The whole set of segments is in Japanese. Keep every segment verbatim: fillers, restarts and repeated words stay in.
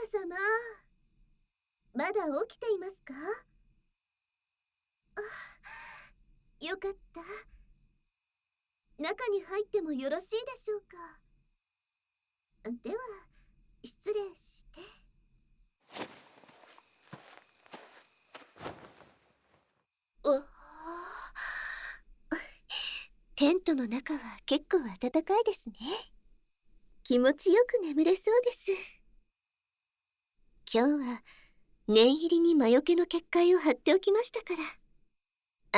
様、まだ起きていますか？あ、よかった。中に入ってもよろしいでしょうか？では、失礼して。おお、テントの中は結構暖かいですね。気持ちよく眠れそうです。今日は念入りに魔除けの結界を貼っておきましたから、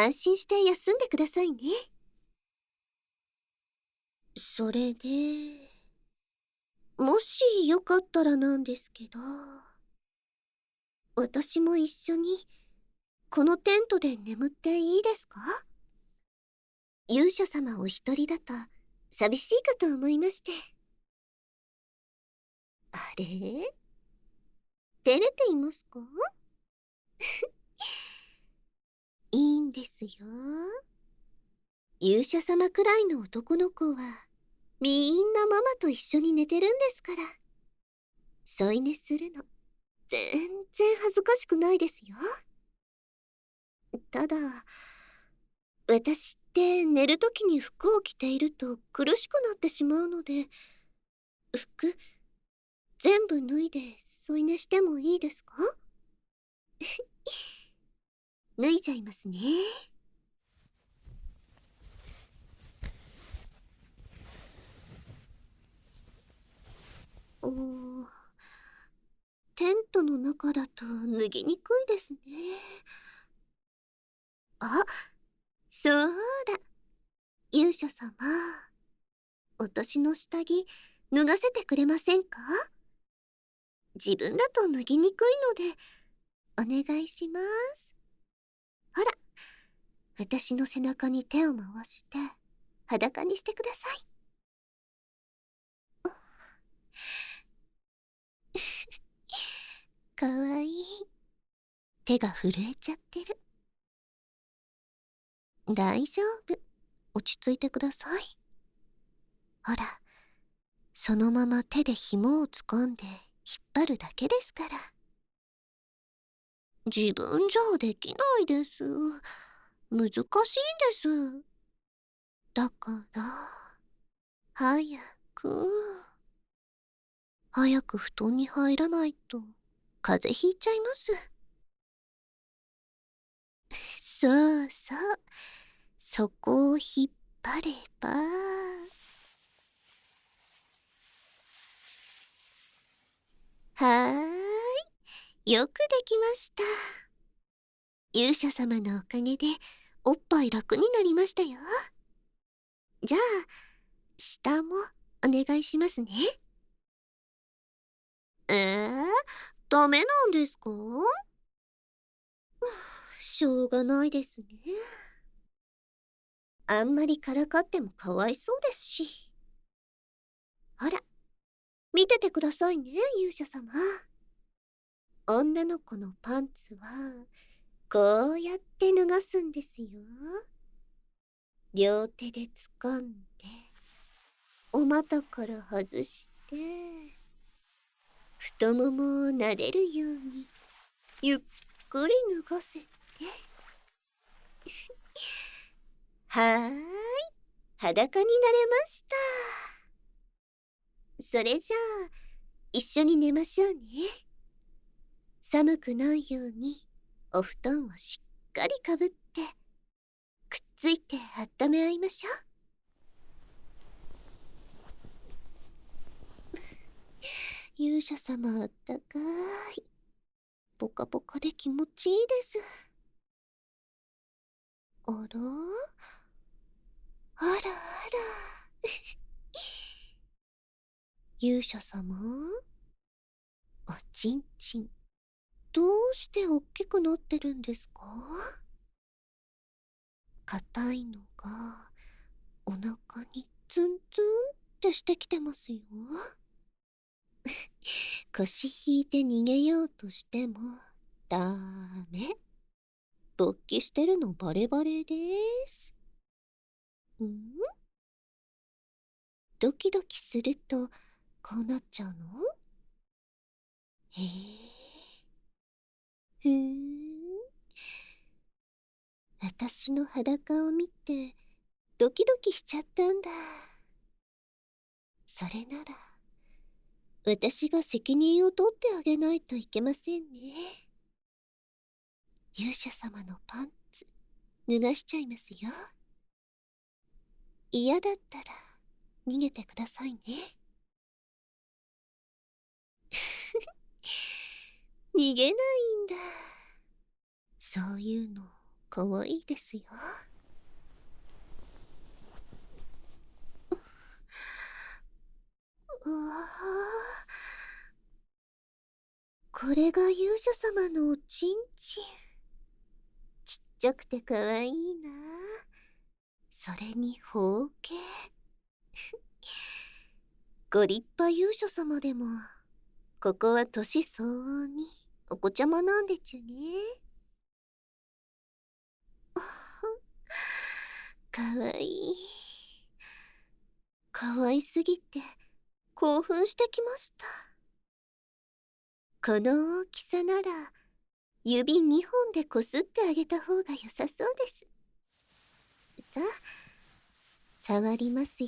安心して休んでくださいね。それで、もしよかったらなんですけど、私も一緒にこのテントで眠っていいですか？勇者様お一人だと寂しいかと思いまして。あれ？照れていますか？いいんですよ。勇者様くらいの男の子はみんなママと一緒に寝てるんですから。添い寝するの全然恥ずかしくないですよ。ただ、私って寝るときに服を着ていると苦しくなってしまうので、服全部脱いで添い寝してもいいですか？脱いじゃいますね。おー、テントの中だと脱ぎにくいですね。あ、そうだ、勇者様、私の下着脱がせてくれませんか？自分だと脱ぎにくいのでお願いします。ほら、私の背中に手を回して裸にしてください。かわいい。手が震えちゃってる。大丈夫、落ち着いてください。ほら、そのまま手で紐を掴んで引っ張るだけですから。自分じゃできないです。難しいんです。だから早く早く布団に入らないと風邪ひいちゃいます。そうそう、そこを引っ張れば。はーい、よくできました。勇者様のおかげでおっぱい楽になりましたよ。じゃあ下もお願いしますね。えー、ダメなんですか？しょうがないですね。あんまりからかってもかわいそうですし。ほら、見ててくださいね、勇者様。女の子のパンツはこうやって脱がすんですよ。両手で掴んでお股から外して太ももを撫でるようにゆっくり脱がせて。はーい、裸になれました。それじゃあ一緒に寝ましょうね。寒くないようにお布団をしっかりかぶってくっついて温め合いましょう。勇者様あったかい。ポカポカで気持ちいいです。あらあらあら勇者様、おちんちんどうしておっきくなってるんですか？硬いのがお腹にツンツンってしてきてますよ。腰引いて逃げようとしてもダメ。勃起してるのバレバレです。ん？ドキドキするとこうなっちゃうの？ へえ。ふーん。私の裸を見てドキドキしちゃったんだ。それなら私が責任を取ってあげないといけませんね。勇者様のパンツ脱がしちゃいますよ。嫌だったら逃げてくださいね。逃げないんだ。そういうのかわいいですよ。うわあ、これが勇者様のおちんちん。ちっちゃくてかわいいな。それに包茎。ご立派勇者様でもここは年相応にお子ちゃまなんでちゅね。かわいい。かわいすぎて興奮してきました。この大きさなら指にほんでこすってあげた方が良さそうです。さあ、触りますよ。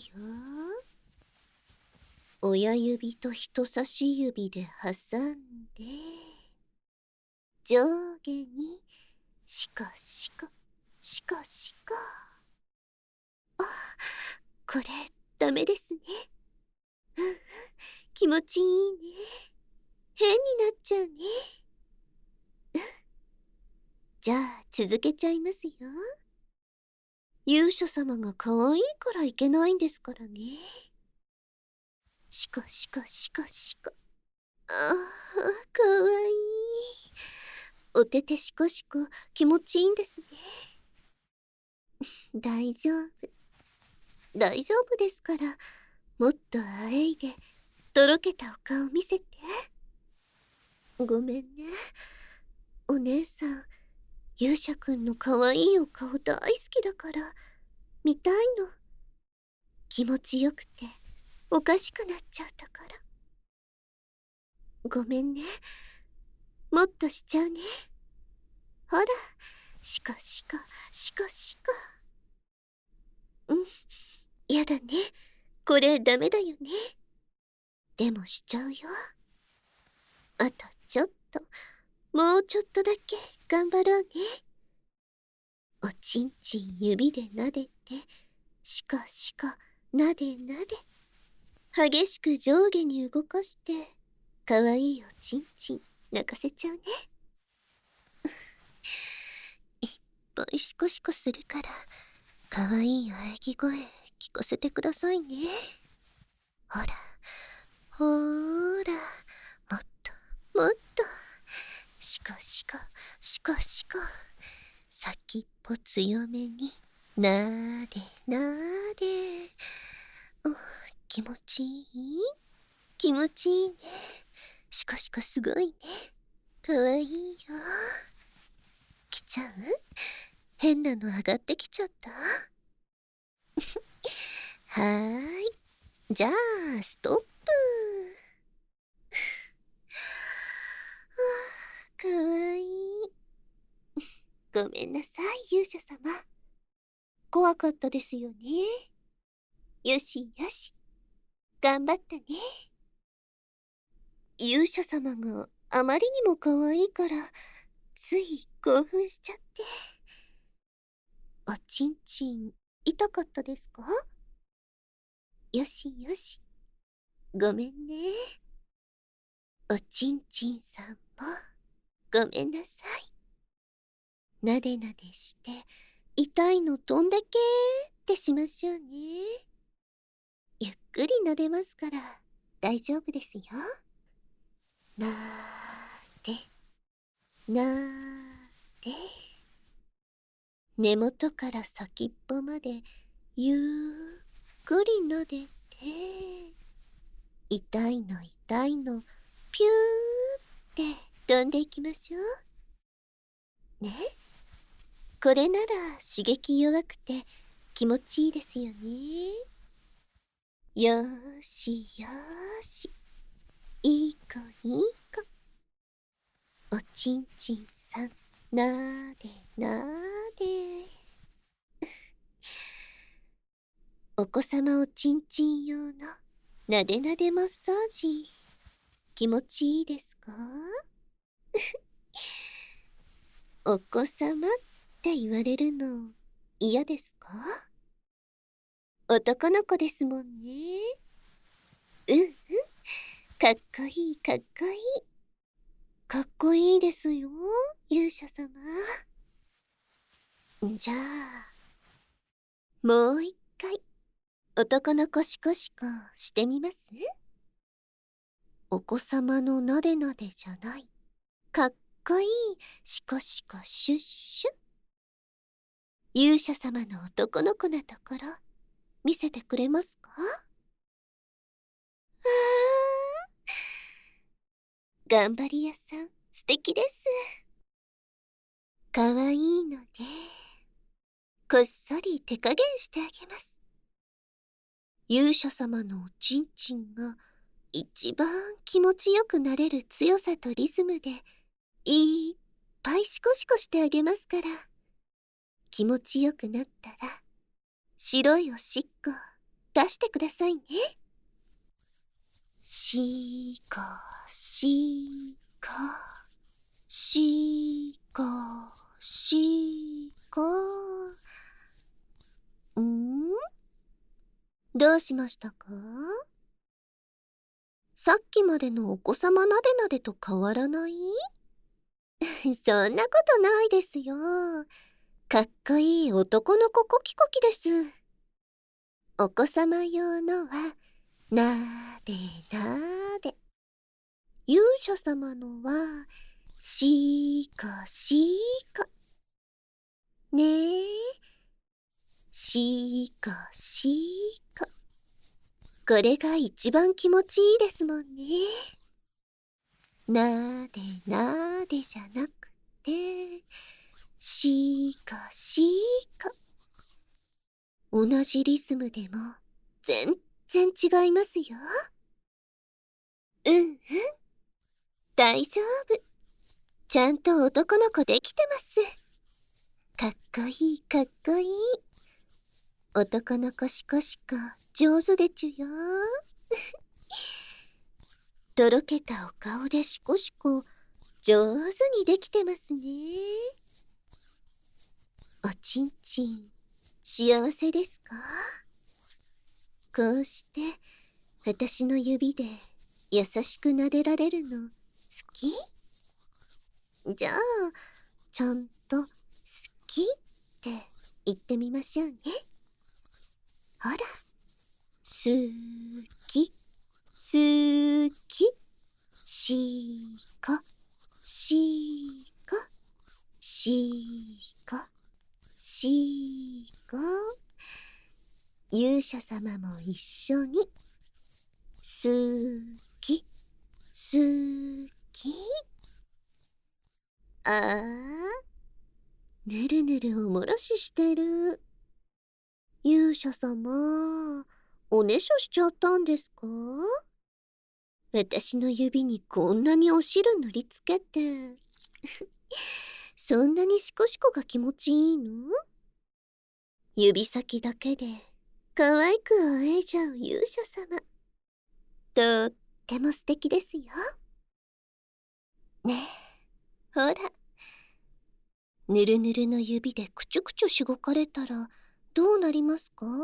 親指と人差し指で挟んで、上下にシコシコシコシコ。あ、これダメですね。うんうん、気持ちいいね。変になっちゃうね。うん、じゃあ続けちゃいますよ。勇者様が可愛いからいけないんですからね。シコシコシコシコ。ああ、かわいい。おててシコシコ気持ちいいんですね。大丈夫。大丈夫ですから、もっとあえいでとろけたお顔見せて。ごめんね。お姉さん、勇者くんのかわいいお顔大好きだから見たいの。気持ちよくておかしくなっちゃったから。ごめんね。もっとしちゃうね。ほら、シコシコシコシコ。うん、やだね。これダメだよね。でもしちゃうよ。あとちょっと、もうちょっとだけ頑張ろうね。おちんちん指でなでて、シコシコなでなで、激しく上下に動かして、かわいいおちんちん泣かせちゃうね。いっぱいシコシコするから、かわいい喘ぎ声聞かせてくださいね。ほら、ほーら、もっともっと、シコシコシコシコ、先っぽ強めになーでなーで。う、気持ちいい、気持ちいいね。シコシコすごいね。かわいいよ。来ちゃう？変なの上がってきちゃった？はーい、じゃあストップ。かわいい。ごめんなさい、勇者様。怖かったですよね。よしよし、頑張ったね。勇者様があまりにも可愛いからつい興奮しちゃって。おちんちん痛かったですか？よしよし、ごめんね。おちんちんさんもごめんなさい。なでなでして痛いの飛んでけーってしましょうね。ゆっくりなでますから大丈夫ですよ。なーでなーで、根元から先っぽまでゆっくりなでて、痛いの痛いのピューって飛んでいきましょうね。これなら刺激弱くて気持ちいいですよね。よーしよーし、いい子いい子。 おちんちんさん、なーでなーで。お子様おちんちん用のなでなでマッサージ、気持ちいいですか？お子様って言われるの嫌ですか？男の子ですもんね。うんうん、かっこいいかっこいい。かっこいいですよ、勇者様。じゃあ、もう一回、男のコシコシコしてみます？お子様のなでなでじゃない、かっこいいシコシコシュッシュ。勇者様の男の子なところ、見せてくれますか？あー、頑張り屋さん、素敵です。かわいいので、こっそり手加減してあげます。勇者様のおちんちんが一番気持ちよくなれる強さとリズムでいっぱいシコシコしてあげますから。気持ちよくなったら白いおしっこ出してくださいね。しこしこしこしこ。ん？どうしましたか？さっきまでのお子様なでなでと変わらない？そんなことないですよ。かっこいい男の子コキコキです。お子様用のはなーでなーで。勇者様のはしーこしーこ。ねえ、しーこしーこ。これが一番気持ちいいですもんね。なーでなーでじゃなくて、しーこしーこ。同じリズムでも全然違いますよ。うんうん、大丈夫。ちゃんと男の子できてます。かっこいいかっこいい。男の子シコシコ上手でちゅよ。とろけたお顔でシコシコ上手にできてますね。おちんちん幸せですか？こうして私の指で優しく撫でられるの好き？じゃあちゃんと好きって言ってみましょうね。ほら、すきすき、しこしこしこしこ。勇者様も一緒にすきすき。あー、ぬるぬるおもらししてる。勇者様、おねしょしちゃったんですか？私の指にこんなにお汁塗りつけてそんなにシコシコが気持ちいいの？指先だけで可愛く会えちゃう勇者様、とっても素敵ですよ。ねえ、ほら、ぬるぬるの指でくちゅくちゅしごかれたらどうなりますか？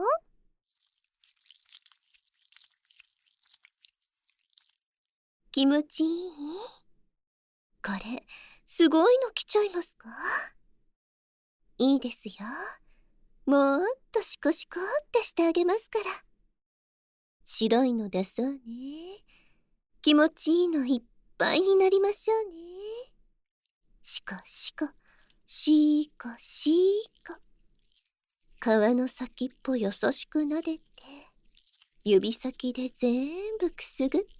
気持ちいい？これすごいの来ちゃいますか？いいですよ。もっとシコシコってしてあげますから。白いの出そうね。気持ちいいのいっぱいになりましょうね。シコシコシコシコ。皮の先っぽ優しくなでて、指先で全部くすぐって。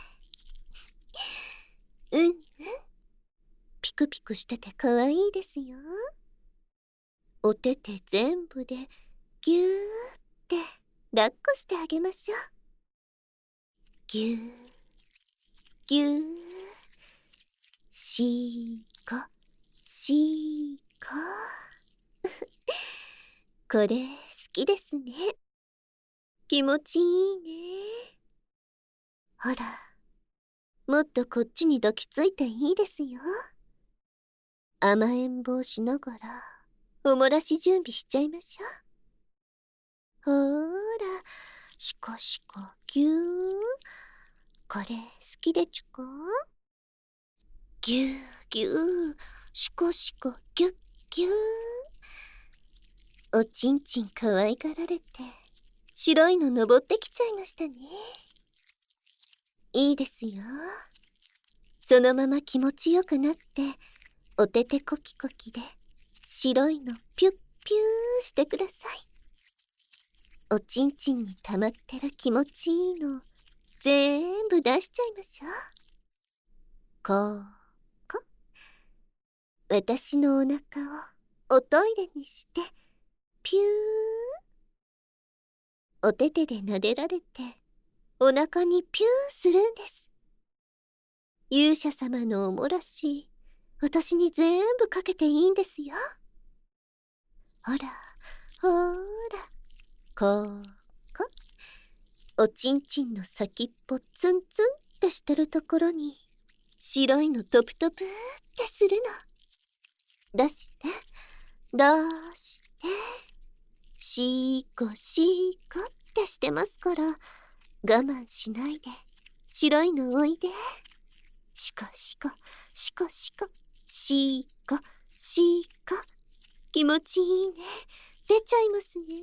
うんうん、ピクピクしててかわいいですよ。お手手全部でぎゅーって抱っこしてあげましょう。ぎゅーぎゅー、ししーこ、しーこ。これ好きですね。気持ちいいね。ほら、もっとこっちに抱きついていいですよ。甘えん坊しながら、おもらし準備しちゃいましょう。ほーら、シコシコぎゅー。これ好きでちゅか？ぎゅーぎゅー、シコシコぎゅっぎゅー。おちんちん可愛がられて、白いの登ってきちゃいましたね。いいですよ。そのまま気持ちよくなって、おててコキコキで白いのピュッピューしてください。おちんちんに溜まってる気持ちいいのぜーんぶ出しちゃいましょう。こうこ。私のお腹をおトイレにしてピュー。おててで撫でられてお腹にピューするんです。勇者様のおもらし、私に全部かけていいんですよ。ほら、ほーら、こうこ。おちんちんの先っぽツンツンってしてるところに、白いのトプトプってするの。出して、出して、シーコシーコってしてますから、我慢しないで、白いのおいで。シコシコ、シコシコ、シーコ、シーコ。気持ちいいね。出ちゃいますね。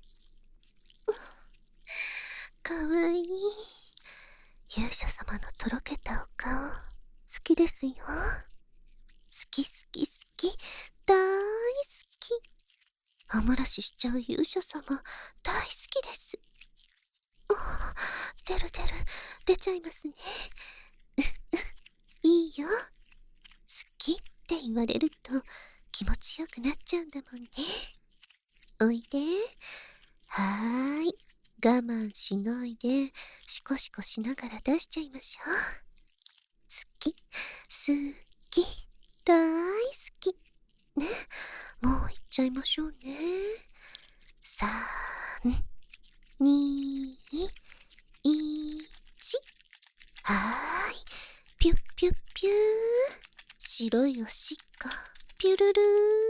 かわいい。勇者様のとろけたお顔、好きですよ。好き好き好き、大好き。おもらししちゃう勇者様、大好きです。出る出る、出ちゃいますね。いいよ。好きって言われると気持ちよくなっちゃうんだもんね。おいで。はーい。我慢しないで、シコシコしながら出しちゃいましょう。好き、好き、大好き。ね、もう行っちゃいましょうね。さん、に、いち。はーい。ピュッピュッピュー。白いおしっこ、ピュルルー。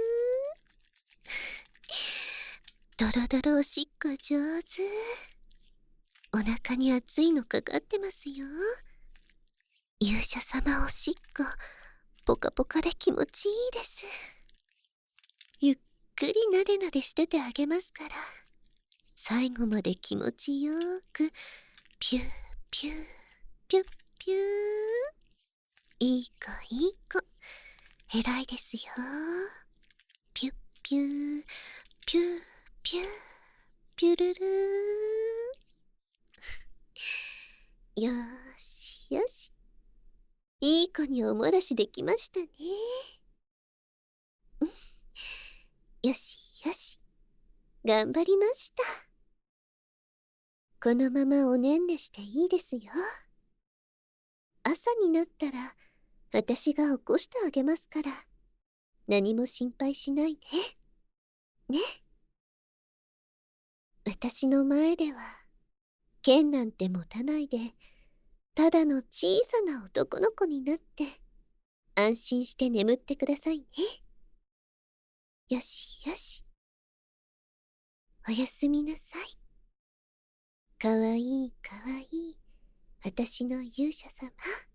ドロドロおしっこ上手。お腹に熱いのかかってますよ。勇者様おしっこ、ポカポカで気持ちいいです。ゆっくりなでなでしててあげますから、最後まで気持ちよーく、ピューピュー、ピュッピュー。いい子いい子、偉いですよ。ピュッピュー、ピューピュー、ピュルルー。よーしよし。いい子におもらしできましたね。よしよし。頑張りました。このままおねんねしていいですよ。朝になったら私が起こしてあげますから、何も心配しないで。ね。私の前では剣なんて持たないで、ただの小さな男の子になって安心して眠ってくださいね。よしよし。おやすみなさい。かわいいかわいい私の勇者様。